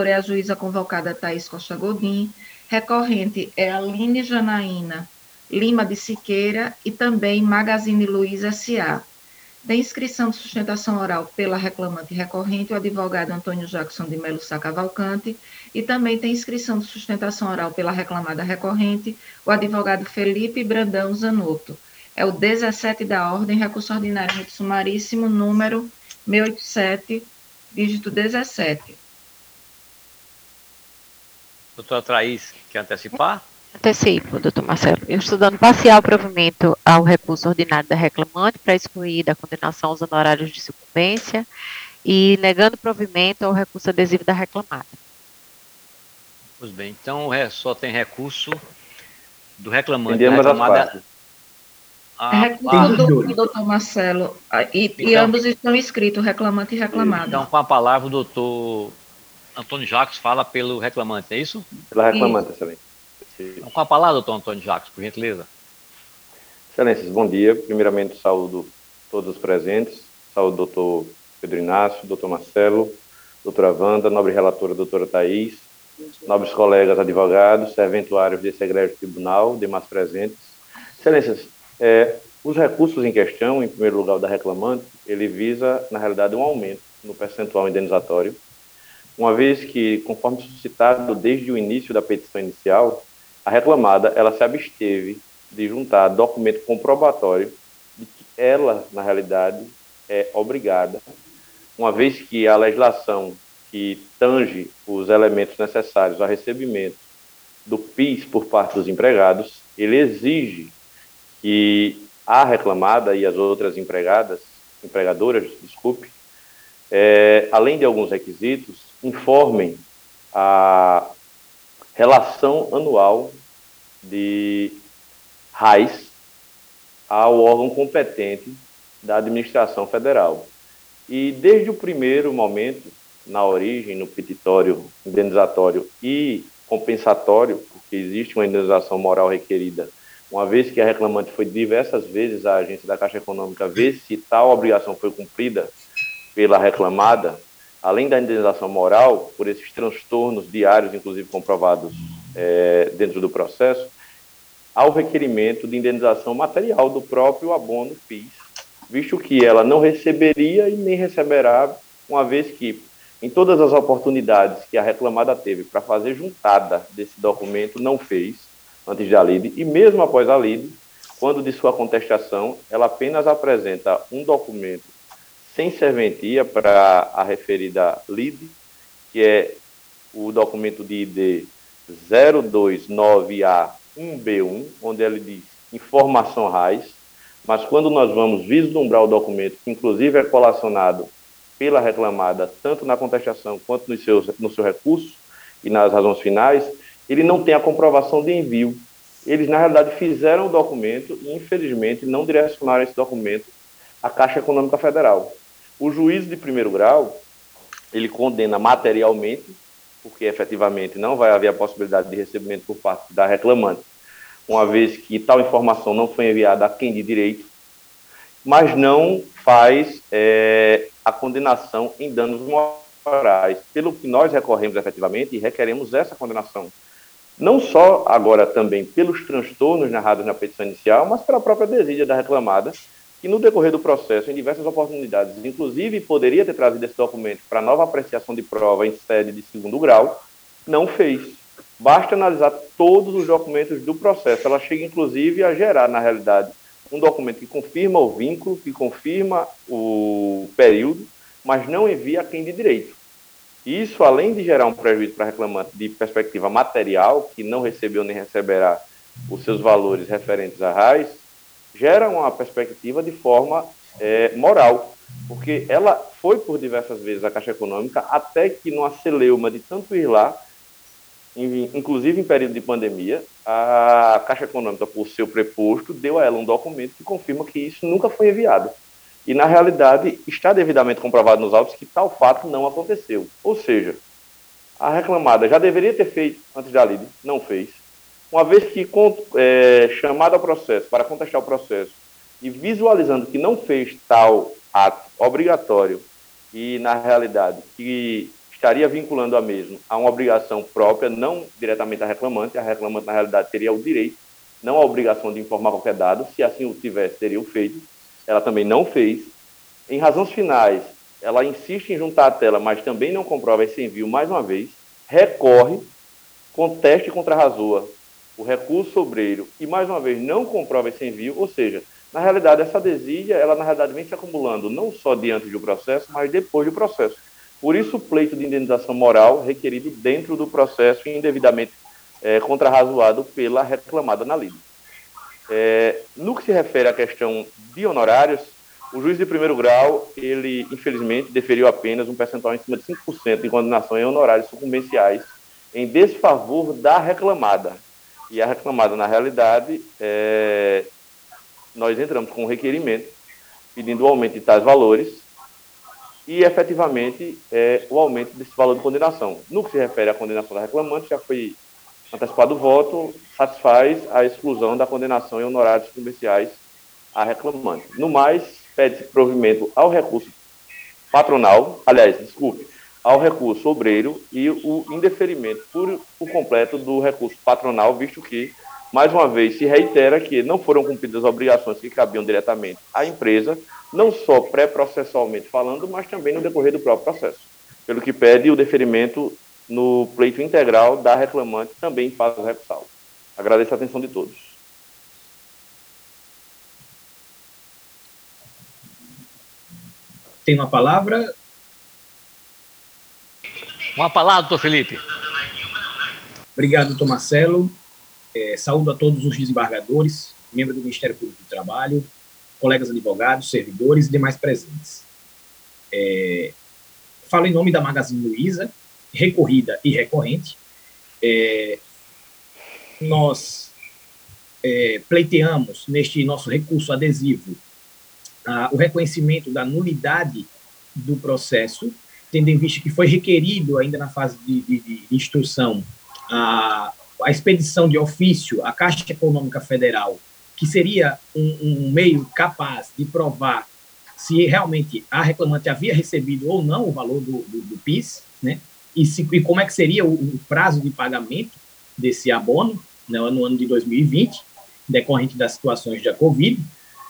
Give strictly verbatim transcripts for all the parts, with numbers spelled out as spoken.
é a juíza convocada Thaís Costa Godin, recorrente é Aline Janaína Lima de Siqueira e também Magazine Luiza S A. Da inscrição de sustentação oral pela reclamante recorrente, o advogado Antônio Jackson de Melo Sá Cavalcante, e também tem inscrição de sustentação oral pela reclamada recorrente, o advogado Felipe Brandão Zanotto. É o dezessete da ordem, recurso ordinário sumaríssimo, número seiscentos e oitenta e sete, dígito dezessete. Doutora Thaís, quer antecipar? Antecipo, doutor Marcelo. Eu estou dando parcial provimento ao recurso ordinário da reclamante para excluir da condenação aos honorários de sucumbência e negando provimento ao recurso adesivo da reclamada. Pois bem, então só tem recurso do reclamante. Entendemos da reclamada. as partes. É recurso do, do doutor Marcelo, e, e Então- ambos estão escritos, reclamante e reclamado. Então, com a palavra, o doutor Antônio Jacques fala pelo reclamante, é isso? Pela reclamante, excelência. Então, com a palavra, doutor Antônio Jacques, por gentileza. Excelências, bom dia. Primeiramente, saúdo todos os presentes. Saúdo o doutor Pedro Inácio, doutor Marcelo, doutora Wanda, nobre relatora, doutora Thaís, nobres colegas advogados, serventuários desse egrégio tribunal, demais presentes. Excelências, é, os recursos em questão, em primeiro lugar, o da reclamante, ele visa, na realidade, um aumento no percentual indenizatório, uma vez que, conforme suscitado desde o início da petição inicial, a reclamada ela se absteve de juntar documento comprobatório de que ela, na realidade, é obrigada, uma vez que a legislação que tange os elementos necessários ao recebimento do P I S por parte dos empregados, ele exige que a reclamada e as outras empregadas, empregadoras, desculpe, é, além de alguns requisitos, informem a relação anual de RAIS ao órgão competente da administração federal. E desde o primeiro momento, na origem, no petitório indenizatório e compensatório, porque existe uma indenização moral requerida, uma vez que a reclamante foi diversas vezes à agência da Caixa Econômica ver se tal obrigação foi cumprida pela reclamada, além da indenização moral, por esses transtornos diários, inclusive comprovados é, dentro do processo, ao requerimento de indenização material do próprio abono P I S, visto que ela não receberia e nem receberá, uma vez que, em todas as oportunidades que a reclamada teve para fazer juntada desse documento, não fez, antes da lide, e mesmo após a lide, quando de sua contestação, ela apenas apresenta um documento sem serventia para a referida lide, que é o documento de I D zero dois nove A um B um, onde ele diz informação RAIS, mas quando nós vamos vislumbrar o documento, que inclusive é colacionado pela reclamada, tanto na contestação quanto no seu, no seu recurso e nas razões finais, ele não tem a comprovação de envio. Eles, na realidade, fizeram o documento e, infelizmente, não direcionaram esse documento à Caixa Econômica Federal. O juízo de primeiro grau, ele condena materialmente, porque efetivamente não vai haver a possibilidade de recebimento por parte da reclamante, uma vez que tal informação não foi enviada a quem de direito, mas não faz é, a condenação em danos morais, pelo que nós recorremos efetivamente e requeremos essa condenação. Não só agora também pelos transtornos narrados na petição inicial, mas pela própria desídia da reclamada, que no decorrer do processo, em diversas oportunidades, inclusive poderia ter trazido esse documento para nova apreciação de prova em sede de segundo grau, não fez. Basta analisar todos os documentos do processo. Ela chega, inclusive, a gerar, na realidade, um documento que confirma o vínculo, que confirma o período, mas não envia a quem de direito. Isso, além de gerar um prejuízo para a reclamante de perspectiva material, que não recebeu nem receberá os seus valores referentes a RAIS, gera uma perspectiva de forma é, moral, porque ela foi por diversas vezes à Caixa Econômica, até que numa celeuma de tanto ir lá, inclusive em período de pandemia, a Caixa Econômica, por seu preposto, deu a ela um documento que confirma que isso nunca foi enviado. E, na realidade, está devidamente comprovado nos autos que tal fato não aconteceu. Ou seja, a reclamada já deveria ter feito antes da lide, não fez. Uma vez que, é, chamada ao processo, para contestar o processo, e visualizando que não fez tal ato obrigatório e, na realidade, que estaria vinculando a mesma a uma obrigação própria, não diretamente à reclamante. A reclamante, na realidade, teria o direito, não a obrigação de informar qualquer dado. Se assim o tivesse, teria o feito. Ela também não fez. Em razões finais, ela insiste em juntar a tela, mas também não comprova esse envio mais uma vez, recorre, conteste e contrarrazoa o recurso sobreiro e, mais uma vez, não comprova esse envio, ou seja, na realidade, essa desídia, ela na realidade vem se acumulando não só diante do processo, mas depois do processo. Por isso, o pleito de indenização moral requerido dentro do processo e indevidamente é, contrarrazoado pela reclamada na lida. É, no que se refere à questão de honorários, o juiz de primeiro grau, ele, infelizmente, deferiu apenas um percentual em cima de cinco por cento de condenação em honorários sucumbenciais em desfavor da reclamada. E a reclamada, na realidade, é, nós entramos com um requerimento pedindo o aumento de tais valores e, efetivamente, é, o aumento desse valor de condenação. No que se refere à condenação da reclamante, já foi antecipado o voto, satisfaz a exclusão da condenação em honorários sucumbenciais à reclamante. No mais, pede-se provimento ao recurso patronal, aliás, desculpe, ao recurso obreiro e o indeferimento por o completo do recurso patronal, visto que, mais uma vez, se reitera que não foram cumpridas as obrigações que cabiam diretamente à empresa, não só pré-processualmente falando, mas também no decorrer do próprio processo, pelo que pede o deferimento no pleito integral da reclamante, também faz o recursal. Agradeço a atenção de todos. Tem uma palavra. Uma palavra, doutor Felipe. Obrigado, doutor Marcelo. É, saúdo a todos os desembargadores, membros do Ministério Público do Trabalho, colegas advogados, servidores e demais presentes. É, falo em nome da Magazine Luiza, recorrida e recorrente. É, nós é, pleiteamos, neste nosso recurso adesivo, a, o reconhecimento da nulidade do processo, tendo em vista que foi requerido, ainda na fase de, de, de instrução, a, a expedição de ofício à Caixa Econômica Federal, que seria um, um meio capaz de provar se realmente a reclamante havia recebido ou não o valor do, do, do PIS, né? E, se, e como é que seria o, o prazo de pagamento desse abono, né, no ano de dois mil e vinte, decorrente das situações da Covid.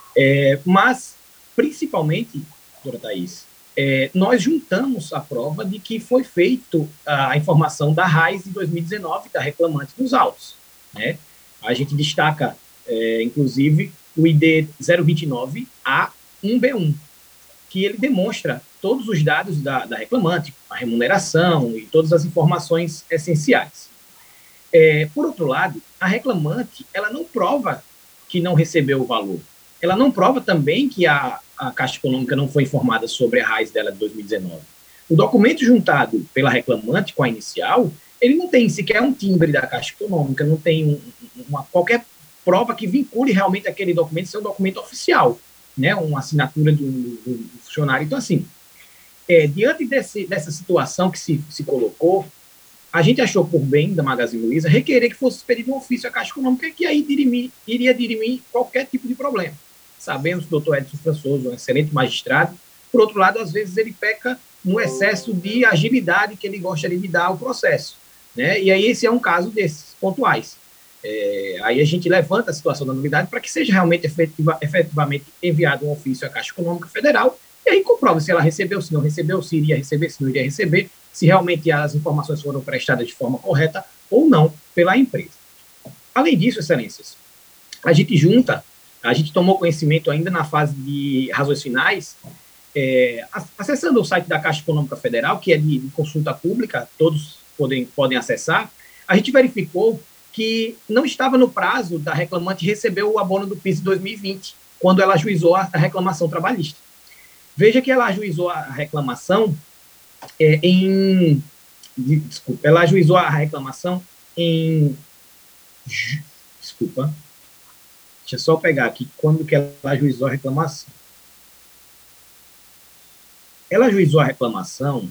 É, mas, principalmente, doutora Thaís, é, nós juntamos a prova de que foi feito a informação da RAIS de dois mil e dezenove, da reclamante dos autos, né? A gente destaca, é, inclusive, o I D zero vinte e nove A um B um, que ele demonstra todos os dados da, da reclamante, a remuneração e todas as informações essenciais. É, por outro lado, a reclamante ela não prova que não recebeu o valor. Ela não prova também que a, a Caixa Econômica não foi informada sobre a RAIS dela de dois mil e dezenove. O documento juntado pela reclamante com a inicial, ele não tem sequer um timbre da Caixa Econômica, não tem um, uma, qualquer prova que vincule realmente aquele documento ser um documento oficial, né? Uma assinatura do, do funcionário. Então, assim, é, diante desse, dessa situação que se, se colocou, a gente achou por bem, da Magazine Luiza, requerer que fosse expedido um ofício à Caixa Econômica, que aí dirimir, iria dirimir qualquer tipo de problema. Sabemos que o doutor Edson Françoso é um excelente magistrado. Por outro lado, às vezes ele peca no excesso de agilidade que ele gostaria de dar ao processo, né? E aí esse é um caso desses, pontuais. É, aí a gente levanta a situação da nulidade para que seja realmente efetiva, efetivamente enviado um ofício à Caixa Econômica Federal e aí comprova se ela recebeu, se não recebeu, se iria receber, se não iria receber, se realmente as informações foram prestadas de forma correta ou não pela empresa. Além disso, excelências, a gente junta, a gente tomou conhecimento ainda na fase de razões finais, é, acessando o site da Caixa Econômica Federal, que é de, de consulta pública, todos podem, podem acessar, a gente verificou que não estava no prazo da reclamante receber o abono do PIS de dois mil e vinte, quando ela ajuizou a, a reclamação trabalhista. Veja que ela ajuizou a reclamação é, em... Desculpa, ela ajuizou a reclamação em... Desculpa. Deixa eu só pegar aqui quando que ela ajuizou a reclamação. Ela ajuizou a reclamação...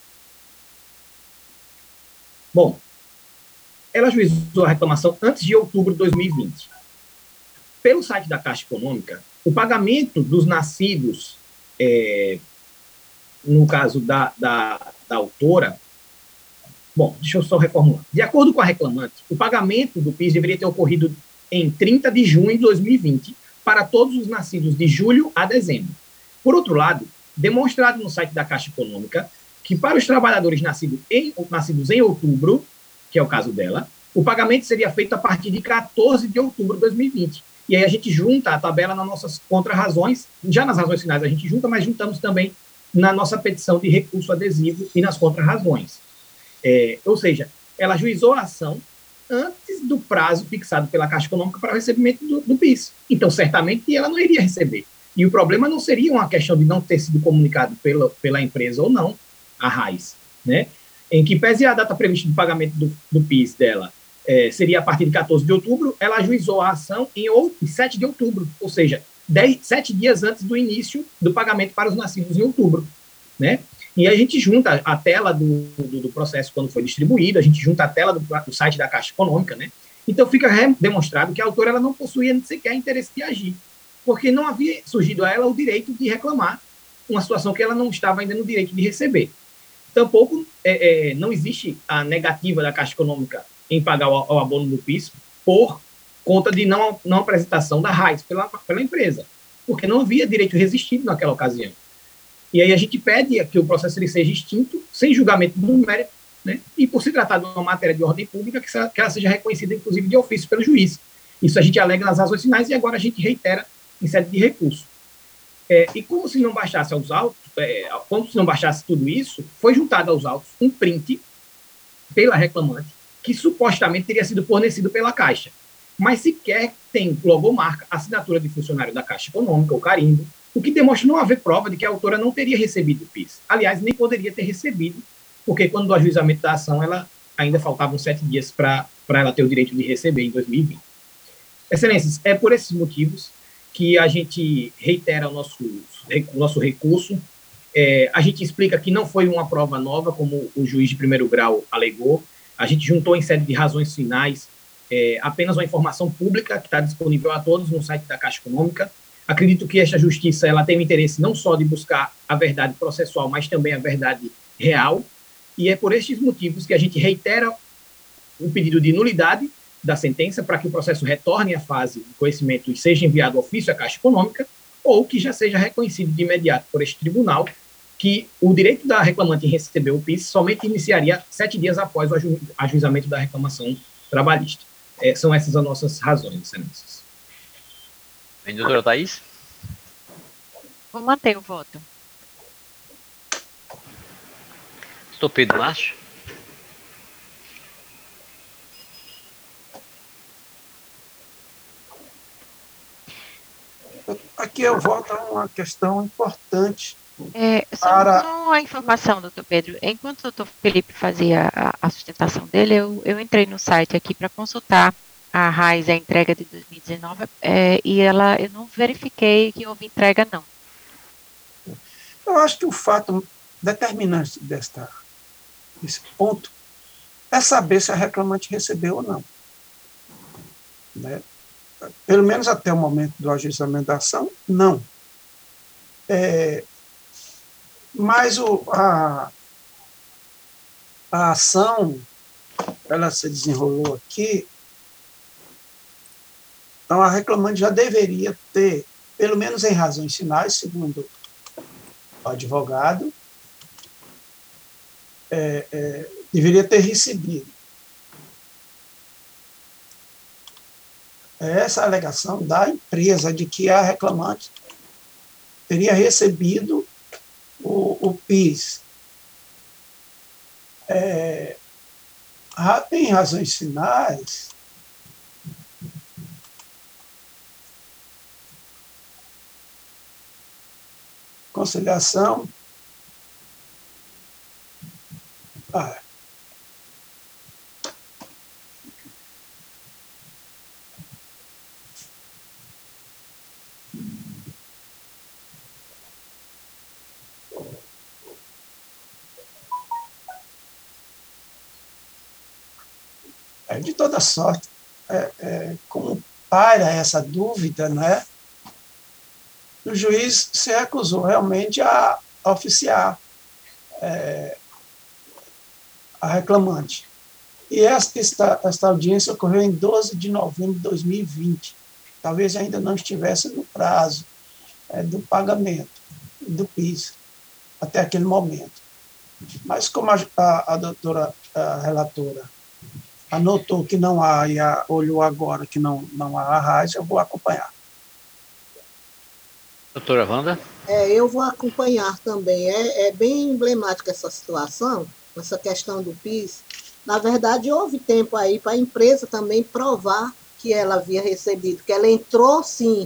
Bom, ela ajuizou a reclamação antes de outubro de dois mil e vinte. Pelo site da Caixa Econômica, o pagamento dos nascidos, é, no caso da, da, da autora, bom, deixa eu só reformular. De acordo com a reclamante, o pagamento do PIS deveria ter ocorrido em trinta de junho de dois mil e vinte para todos os nascidos de julho a dezembro. Por outro lado, demonstrado no site da Caixa Econômica que para os trabalhadores nascidos em, nascidos em outubro, que é o caso dela, o pagamento seria feito a partir de quatorze de outubro de dois mil e vinte. E aí a gente junta a tabela nas nossas contrarrazões, já nas razões finais a gente junta, mas juntamos também na nossa petição de recurso adesivo e nas contrarrazões. É, ou seja, ela ajuizou a ação antes do prazo fixado pela Caixa Econômica para o recebimento do, do PIS. Então, certamente, ela não iria receber. E o problema não seria uma questão de não ter sido comunicado pela, pela empresa ou não, a RAIS, né? Em que pese a data prevista de pagamento do, do PIS dela é, seria a partir de quatorze de outubro, ela ajuizou a ação em, em sete de outubro, ou seja, dez, sete dias antes do início do pagamento para os nascidos em outubro, né? E a gente junta a tela do, do, do processo quando foi distribuído, a gente junta a tela do, do site da Caixa Econômica, né? Então fica demonstrado que a autora ela não possuía sequer interesse de agir, porque não havia surgido a ela o direito de reclamar uma situação que ela não estava ainda no direito de receber. Tampouco é, é, não existe a negativa da Caixa Econômica em pagar o, o abono do PIS por conta de não, não apresentação da RAIS pela, pela empresa, porque não havia direito resistido naquela ocasião. E aí a gente pede que o processo ele seja extinto, sem julgamento do mérito, né? E por se tratar de uma matéria de ordem pública, que, que ela seja reconhecida, inclusive, de ofício pelo juiz. Isso a gente alega nas razões finais e agora a gente reitera em sede de recurso. É, e como se não bastasse aos autos, é, como se não bastasse tudo isso, foi juntado aos autos um print pela reclamante, que supostamente teria sido fornecido pela Caixa, mas sequer tem logomarca, assinatura de funcionário da Caixa Econômica, ou carimbo, o que demonstra não haver prova de que a autora não teria recebido o PIS. Aliás, nem poderia ter recebido, porque quando do ajuizamento da ação, ela ainda faltavam sete dias para ela ter o direito de receber em dois mil e vinte. Excelências, é por esses motivos que a gente reitera o nosso, o nosso recurso. É, a gente explica que não foi uma prova nova, como o juiz de primeiro grau alegou. A gente juntou em sede de razões finais é, apenas uma informação pública que está disponível a todos no site da Caixa Econômica. Acredito que esta justiça ela tem o interesse não só de buscar a verdade processual, mas também a verdade real. E é por estes motivos que a gente reitera o pedido de nulidade da sentença para que o processo retorne à fase de conhecimento e seja enviado ofício à Caixa Econômica, ou que já seja reconhecido de imediato por este tribunal que o direito da reclamante em receber o PIS somente iniciaria sete dias após o aju ajuizamento da reclamação trabalhista. É, são essas as nossas razões, excelências. Bem, doutora Thaís? Vou manter o voto. Doutor Pedro Márcio? Aqui eu volto a uma questão importante. É, só, para... só uma informação, doutor Pedro. Enquanto o doutor Felipe fazia a, a sustentação dele, eu, eu entrei no site aqui para consultar a RAIS, a entrega de dois mil e dezenove, é, e ela, eu não verifiquei que houve entrega, não. Eu acho que o fato determinante desta, desse ponto é saber se a reclamante recebeu ou não. Né? Pelo menos até o momento do ajuizamento da ação, não. É, mas o, a, a ação, ela se desenrolou aqui, então a reclamante já deveria ter, pelo menos em razões finais, segundo o advogado, é, é, deveria ter recebido. Essa alegação da empresa de que a reclamante teria recebido o, o PIS. É, em razões finais, conciliação, ah, é, de toda sorte, é, é, como paira essa dúvida, né? O juiz se recusou realmente a oficiar é, a reclamante. E esta, esta audiência ocorreu em doze de novembro de dois mil e vinte. Talvez ainda não estivesse no prazo é, do pagamento do PIS até aquele momento. Mas como a, a, a doutora a relatora anotou que não há e a, olhou agora que não, não há arraio, eu vou acompanhar. Doutora Wanda? É, eu vou acompanhar também. É, é bem emblemática essa situação, essa questão do PIS. Na verdade, houve tempo aí para a empresa também provar que ela havia recebido, que ela entrou, sim,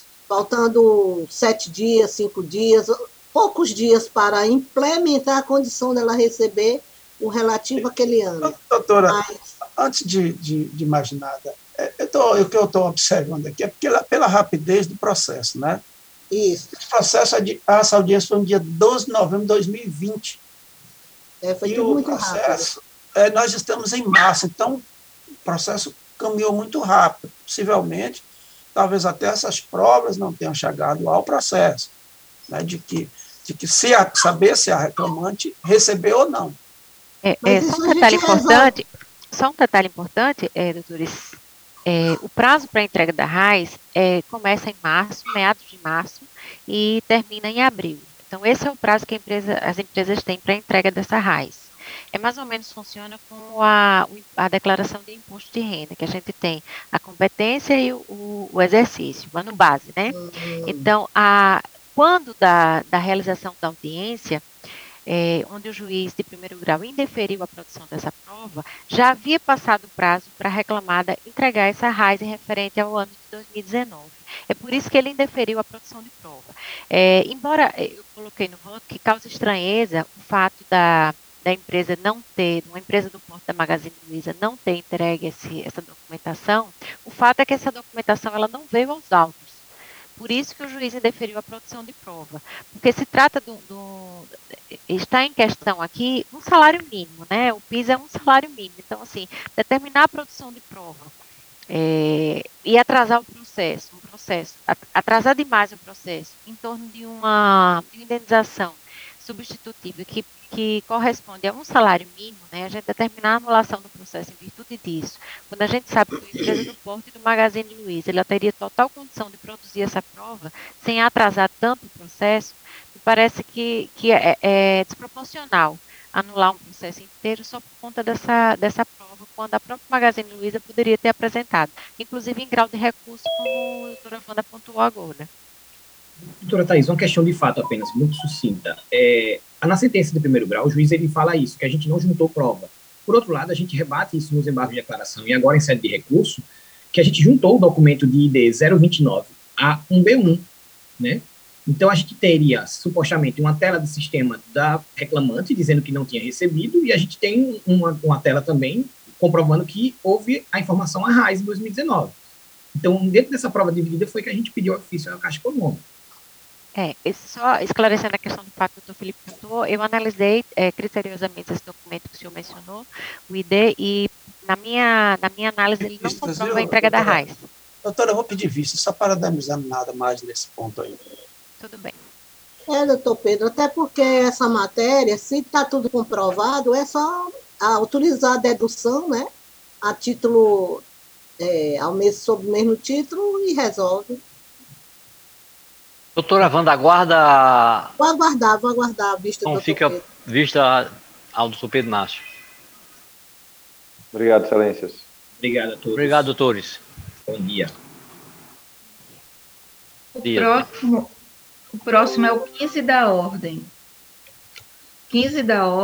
faltando sete dias, cinco dias, poucos dias para implementar a condição dela receber o relativo àquele ano. Doutora, Mas, antes de, de, de mais nada, é, eu tô, o que eu estou observando aqui é porque, pela rapidez do processo, né? isso, Esse processo, essa audiência foi no dia doze de novembro de dois mil e vinte. é, foi E tudo o muito rápido. processo, é, nós estamos em março, então o processo caminhou muito rápido. Possivelmente, talvez até essas provas não tenham chegado ao processo, né, de que, de que se a, saber se a reclamante recebeu ou não. É, Mas é, só isso um a detalhe gente resolve. importante, só um detalhe importante, é, doutores, é, o prazo para a entrega da RAIS é, começa em março, meados de março, e termina em abril. Então, esse é o prazo que a empresa, as empresas têm para a entrega dessa RAIS. É mais ou menos funciona como a, a declaração de imposto de renda, que a gente tem a competência e o, o exercício, o ano base, né? Hum, Então, a, quando da, da realização da audiência, é, onde o juiz de primeiro grau indeferiu a produção dessa prova, já havia passado o prazo para a reclamada entregar essa RAIS em referente ao ano de dois mil e dezenove. É por isso que ele indeferiu a produção de prova. É, embora eu coloquei no voto que causa estranheza o fato da, da empresa não ter, uma empresa do porto da Magazine Luiza não ter entregue esse, essa documentação, o fato é que essa documentação ela não veio aos autos. Por isso que o juiz indeferiu a produção de prova, porque se trata do, do está em questão aqui um salário mínimo, né? O PIS é um salário mínimo. Então, assim, determinar a produção de prova é, e atrasar o processo, um processo, atrasar demais o processo em torno de uma, de uma indenização substitutiva que, que corresponde a um salário mínimo, né? A gente determinar a anulação do processo em virtude disso, quando a gente sabe que a empresa do Porto e do Magazine Luiza, ela teria total condição de produzir essa prova sem atrasar tanto o processo, me parece que, que é, é desproporcional anular um processo inteiro só por conta dessa, dessa prova, quando a própria Magazine Luiza poderia ter apresentado, inclusive em grau de recurso, como a doutora Wanda pontuou agora. Doutora Thais, uma questão de fato apenas, muito sucinta. É, na sentença de primeiro grau, o juiz ele fala isso, que a gente não juntou prova. Por outro lado, a gente rebate isso nos embargos de declaração e agora em sede de recurso, que a gente juntou o documento de I D zero vinte e nove a um B um, né? Então, a gente teria, supostamente, uma tela de sistema da reclamante dizendo que não tinha recebido e a gente tem uma, uma tela também comprovando que houve a informação à RAIS em dois mil e dezenove. Então, dentro dessa prova dividida foi que a gente pediu ofício à Caixa Econômica. É, esse, só esclarecendo a questão do fato que o doutor Felipe pontuou, eu analisei é, criteriosamente esse documento que o senhor mencionou, o I D, e na minha, na minha análise ele não Vistas, comprova viu, a entrega da doutora? RAIS. Doutora, eu vou pedir vista, só para dar nada mais nesse ponto aí. Tudo bem. É, doutor Pedro, até porque essa matéria, se está tudo comprovado, é só autorizar a dedução, né? A título, é, ao mesmo, sob o mesmo título e resolve. Doutora Wanda, aguarda. Vou aguardar, vou aguardar a vista do Então doutor fica Pedro. vista ao doutor Pedro Nácio. Obrigado, excelências. Obrigado a todos. Obrigado, doutores. Bom dia. O Dia. próximo, o próximo é o quinze da ordem. quinze da ordem.